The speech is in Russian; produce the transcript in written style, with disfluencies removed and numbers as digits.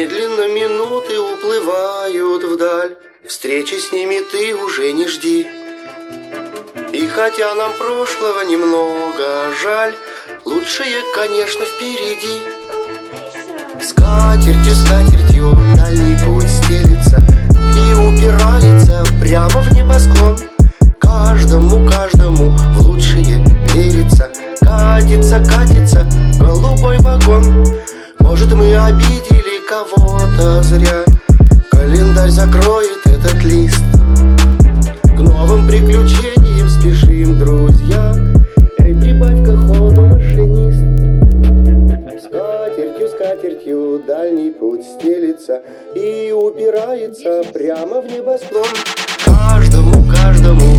Медленно минуты уплывают вдаль, встречи с ними ты уже не жди. И хотя нам прошлого немного жаль, лучшее, конечно, впереди. Скатертью, скатертью дальний путь стелится и упирается прямо в небосклон. Каждому, каждому в лучшее верится. Катится, катится голубой вагон. Может, мы обидели кого-то зря. Календарь закроет этот лист. К новым приключениям спешим, друзья. Эй, прибавь-ка ходу, машинист. Скатертью, скатертью дальний путь стелится и упирается прямо в небосклон. Каждому, каждому